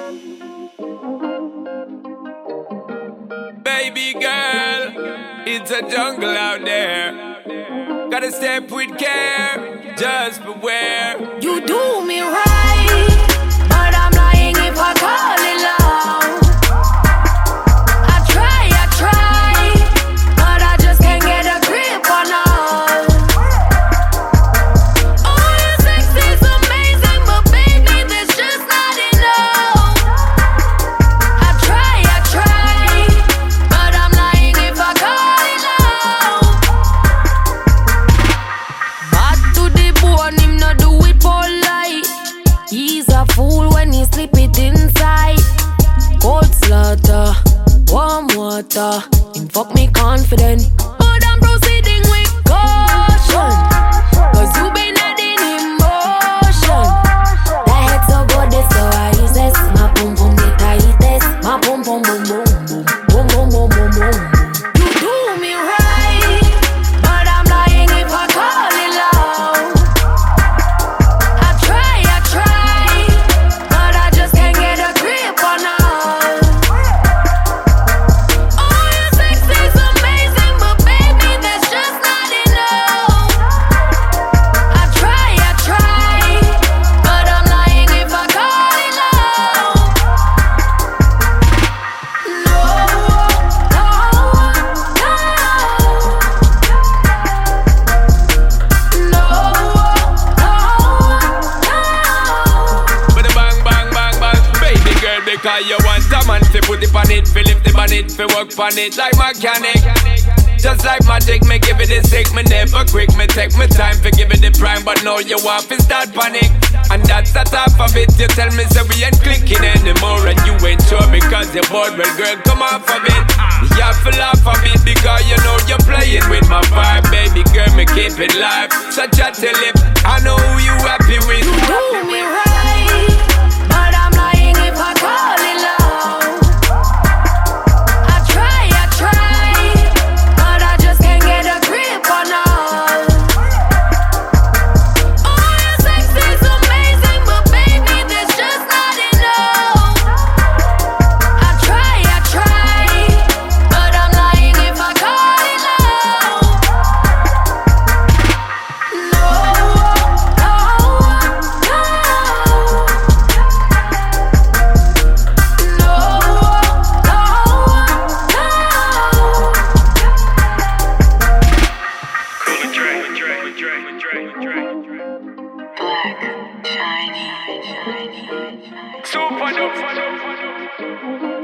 Baby girl, it's a jungle out there. Gotta step with care, just beware. You do me right, but I'm lying if I call it love. I try, but I just can't get a grip on us. Oh, your sex is amazing, but baby, there's just not enough. I try, but I'm lying if I call it love. Bad to the bone, him not do it polite. He's a fool when he slip it inside. Cold slaughter, warm water. Him fuck me confident, but I'm proceeding with caution. Cause you been adding emotion. That head so good, it's so ISIS. My pum pum the tightest. My pum pum boom boom boom boom boom boom boom boom. You do me right, but I'm lying if I call it love. I try, but I just can't get a grip on us. Oh, your sex is amazing, but baby, there's just not enough. I try, but I'm lying if I call it love. No, With a bang, bang, bang, bang. Baby girl, because you want a man to put it on it, fi lift it on it, fi work on it like mechanic. Just like magic, me give it the sick, me never quick. Me take my time for give it the prime, but now you want to start panic. And that's the top of it. You tell me so we ain't clicking anymore, and you ain't sure because you're bored. Well, girl, come off of it. You have to laugh of it because you know you're playing with my vibe, baby girl. Me keep it live, such a tell it. I know who you happy with. you do me right, but I'm lying if I call it love. I try, but I just can't get a grip on us. Oh, your sex is amazing, but baby, there's just not enough. I try, but I'm lying if I call it love. No. Super dope.